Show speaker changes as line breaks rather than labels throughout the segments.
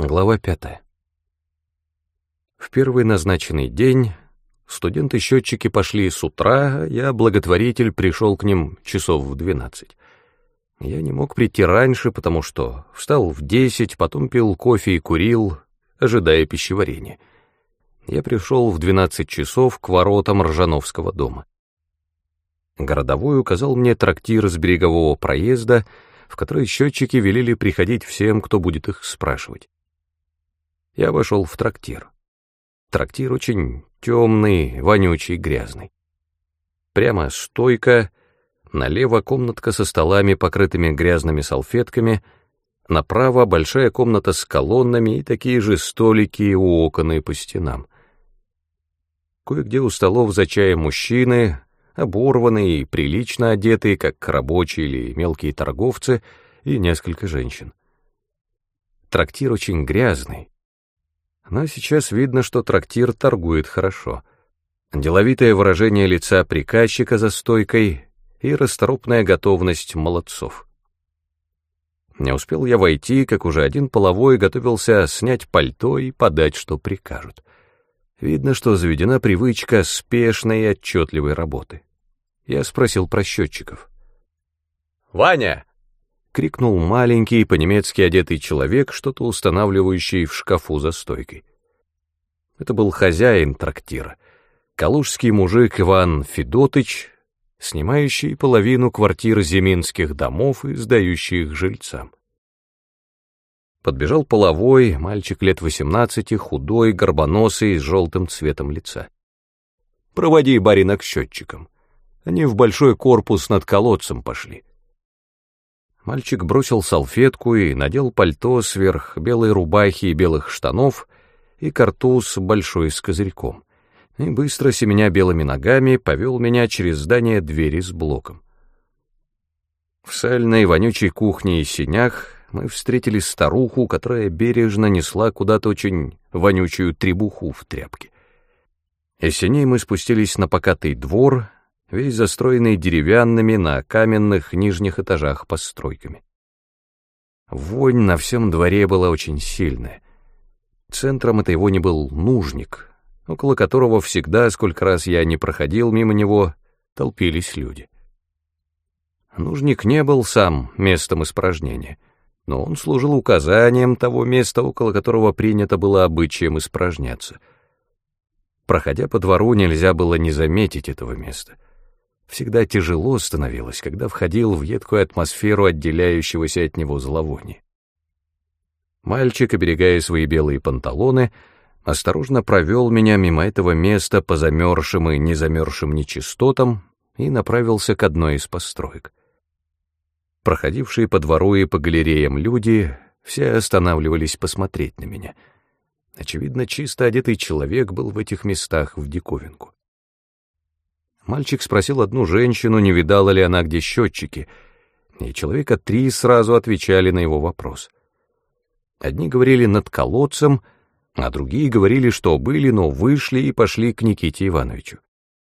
Глава 5. В первый назначенный день студенты-счетчики пошли с утра, а я, благотворитель, пришел к ним часов в 12. Я не мог прийти раньше, потому что встал в 10, потом пил кофе и курил, ожидая пищеварения. Я пришел в 12 часов к воротам Ржановского дома. Городовой указал мне трактир с берегового проезда, в который счетчики велели приходить всем, кто будет их спрашивать. Я вошел в трактир. Трактир очень темный, вонючий, грязный. Прямо стойка, налево комнатка со столами, покрытыми грязными салфетками, направо большая комната с колоннами и такие же столики у окон и по стенам. Кое-где у столов за чаем мужчины, оборванные и прилично одетые, как рабочие или мелкие торговцы, и несколько женщин. Трактир очень грязный. Но сейчас видно, что трактир торгует хорошо. Деловитое выражение лица приказчика за стойкой и расторопная готовность молодцов. Не успел я войти, как уже один половой готовился снять пальто и подать, что прикажут. Видно, что заведена привычка спешной и отчетливой работы. Я спросил про счетчиков. «Ваня!» — крикнул маленький, по-немецки одетый человек, что-то устанавливающий в шкафу за стойкой. Это был хозяин трактира, калужский мужик Иван Федотыч, снимающий половину квартир зиминских домов и сдающий их жильцам. Подбежал половой, мальчик лет 18, худой, горбоносый, с желтым цветом лица. «Проводи барина к счетчикам. Они в большой корпус над колодцем пошли». Мальчик бросил салфетку и надел пальто сверх белой рубахи и белых штанов и картуз большой с козырьком, и быстро, семеня белыми ногами, повел меня через здание двери с блоком. В сальной вонючей кухне и сенях мы встретили старуху, которая бережно несла куда-то очень вонючую требуху в тряпке. Из сеней мы спустились на покатый двор, весь застроенный деревянными на каменных нижних этажах постройками. Вонь на всем дворе была очень сильная. Центром этой вони был нужник, около которого всегда, сколько раз я не проходил мимо него, толпились люди. Нужник не был сам местом испражнения, но он служил указанием того места, около которого принято было обычаем испражняться. Проходя по двору, нельзя было не заметить этого места. Всегда тяжело становилось, когда входил в едкую атмосферу отделяющегося от него зловония. Мальчик, оберегая свои белые панталоны, осторожно провел меня мимо этого места по замерзшим и незамерзшим нечистотам и направился к одной из построек. Проходившие по двору и по галереям люди все останавливались посмотреть на меня. Очевидно, чисто одетый человек был в этих местах в диковинку. Мальчик спросил одну женщину, не видала ли она где счетчики, и человека 3 сразу отвечали на его вопрос. Одни говорили над колодцем, а другие говорили, что были, но вышли и пошли к Никите Ивановичу.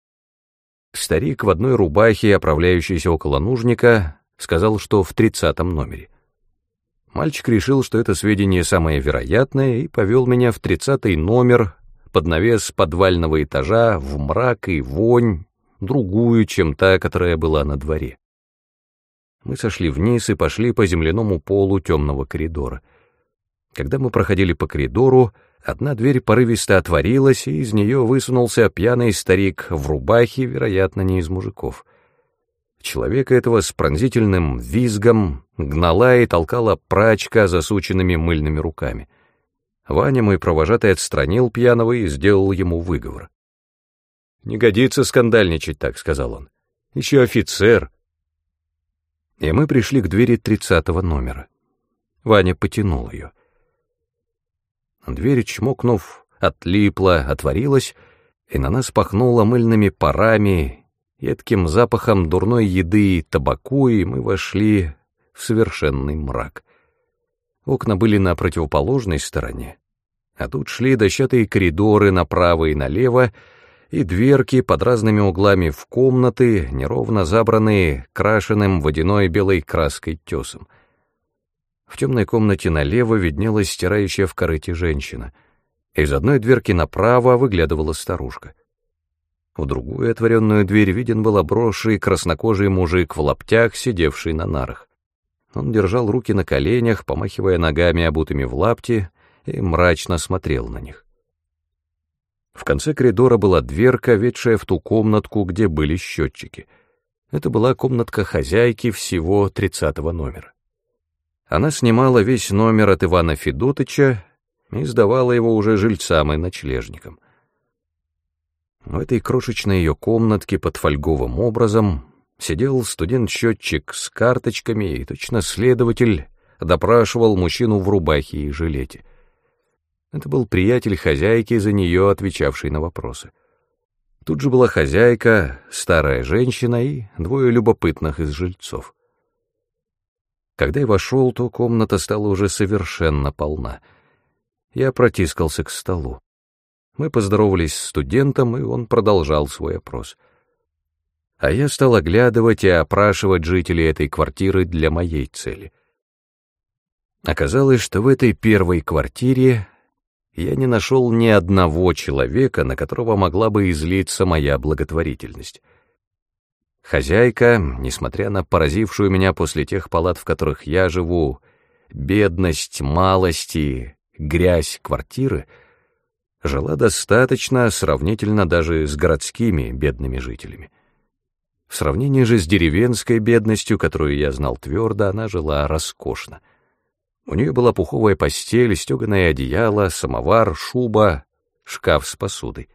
Старик в одной рубахе, оправляющийся около нужника, сказал, что в 30-м номере. Мальчик решил, что это сведение самое вероятное, и повел меня в 30-й номер под навес подвального этажа в мрак и вонь, другую, чем та, которая была на дворе. Мы сошли вниз и пошли по земляному полу темного коридора. Когда мы проходили по коридору, одна дверь порывисто отворилась, и из нее высунулся пьяный старик в рубахе, вероятно, не из мужиков. Человека этого с пронзительным визгом гнала и толкала прачка засученными мыльными руками. Ваня, мой провожатый, отстранил пьяного и сделал ему выговор. «Не годится скандальничать так», — сказал он. «Еще офицер». И мы пришли к двери 30-го номера. Ваня потянул ее. Дверь, чмокнув, отлипла, отворилась, и на нас пахнуло мыльными парами, едким запахом дурной еды и табаку, и мы вошли в совершенный мрак. Окна были на противоположной стороне, а тут шли дощатые коридоры направо и налево, и дверки под разными углами в комнаты, неровно забранные крашеным водяной белой краской тесом. В темной комнате налево виднелась стирающая в корыте женщина. Из одной дверки направо выглядывала старушка. В другую отворенную дверь виден был обросший краснокожий мужик в лаптях, сидевший на нарах. Он держал руки на коленях, помахивая ногами, обутыми в лапти, и мрачно смотрел на них. В конце коридора была дверка, ведшая в ту комнатку, где были счетчики. Это была комнатка хозяйки всего 30-го номера. Она снимала весь номер от Ивана Федотыча и сдавала его уже жильцам и ночлежникам. В этой крошечной ее комнатке под фольговым образом сидел студент-счетчик с карточками, и точно следователь допрашивал мужчину в рубахе и жилете. Это был приятель хозяйки, за нее отвечавший на вопросы. Тут же была хозяйка, старая женщина и двое любопытных из жильцов. Когда я вошел, то комната стала уже совершенно полна. Я протискался к столу. Мы поздоровались с студентом, и он продолжал свой опрос. А я стал оглядывать и опрашивать жителей этой квартиры для моей цели. Оказалось, что в этой первой квартире я не нашел ни одного человека, на которого могла бы излиться моя благотворительность. Хозяйка, несмотря на поразившую меня после тех палат, в которых я живу, бедность, малость и грязь квартиры, жила достаточно, сравнительно даже с городскими бедными жителями. В сравнении же с деревенской бедностью, которую я знал твердо, она жила роскошно. У нее была пуховая постель, стеганое одеяло, самовар, шуба, шкаф с посудой.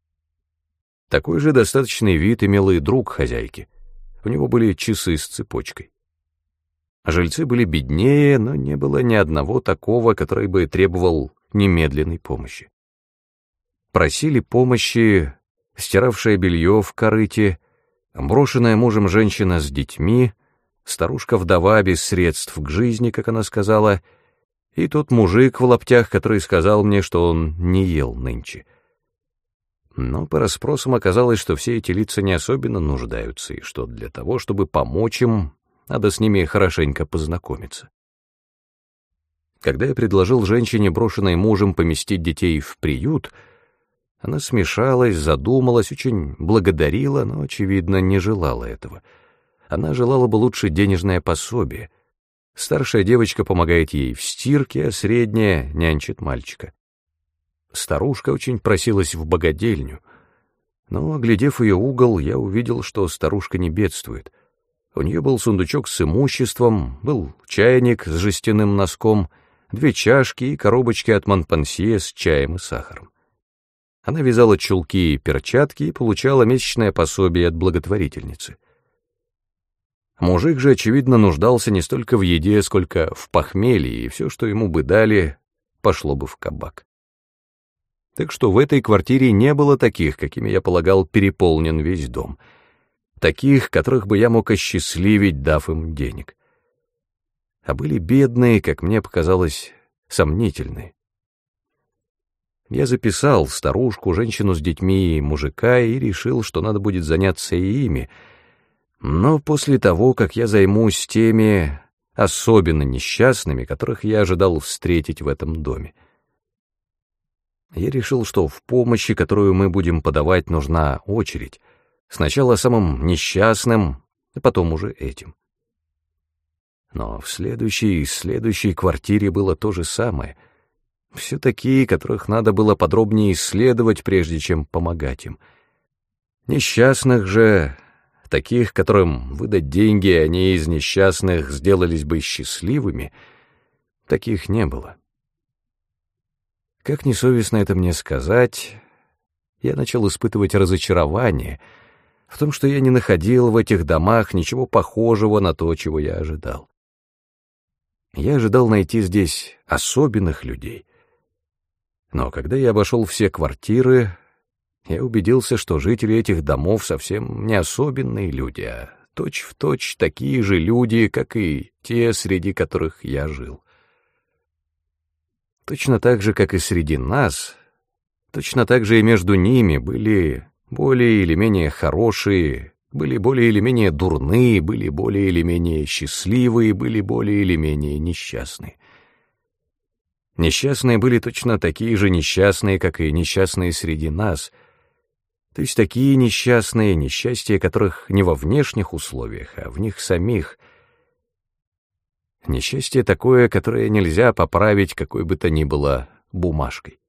Такой же достаточный вид имел и друг хозяйки. У него были часы с цепочкой. Жильцы были беднее, но не было ни одного такого, который бы требовал немедленной помощи. Просили помощи стиравшее белье в корыте, брошенная мужем женщина с детьми, старушка-вдова без средств к жизни, как она сказала, и тот мужик в лаптях, который сказал мне, что он не ел нынче. Но по расспросам оказалось, что все эти лица не особенно нуждаются, и что для того, чтобы помочь им, надо с ними хорошенько познакомиться. Когда я предложил женщине, брошенной мужем, поместить детей в приют, она смешалась, задумалась, очень благодарила, но, очевидно, не желала этого. Она желала бы лучше денежное пособие. Старшая девочка помогает ей в стирке, а средняя нянчит мальчика. Старушка очень просилась в богадельню, но, оглядев ее угол, я увидел, что старушка не бедствует. У нее был сундучок с имуществом, был чайник с жестяным носком, 2 чашки и коробочки от Монпансье с чаем и сахаром. Она вязала чулки и перчатки и получала месячное пособие от благотворительницы. Мужик же, очевидно, нуждался не столько в еде, сколько в похмелье, и все, что ему бы дали, пошло бы в кабак. Так что в этой квартире не было таких, какими я полагал, переполнен весь дом. Таких, которых бы я мог осчастливить, дав им денег. А были бедные, как мне показалось, сомнительные. Я записал старушку, женщину с детьми и мужика и решил, что надо будет заняться и ими. Но после того, как я займусь теми особенно несчастными, которых я ожидал встретить в этом доме, я решил, что в помощи, которую мы будем подавать, нужна очередь. Сначала самым несчастным, а потом уже этим. Но в следующей квартире было то же самое. Все такие, которых надо было подробнее исследовать, прежде чем помогать им. Несчастных же, таких, которым выдать деньги, они из несчастных сделались бы счастливыми, таких не было. Как несовестно это мне сказать, я начал испытывать разочарование в том, что я не находил в этих домах ничего похожего на то, чего я ожидал. Я ожидал найти здесь особенных людей. Но когда я обошел все квартиры, я убедился, что жители этих домов совсем не особенные люди, а точь-в-точь такие же люди, как и те, среди которых я жил. Точно так же, как и среди нас, точно так же и между ними были более или менее хорошие, были более или менее дурны, были более или менее счастливы, были более или менее несчастны. Несчастные были точно такие же несчастные, как и несчастные среди нас, то есть такие несчастные, несчастья которых не во внешних условиях, а в них самих. Несчастье такое, которое нельзя поправить какой бы то ни было бумажкой.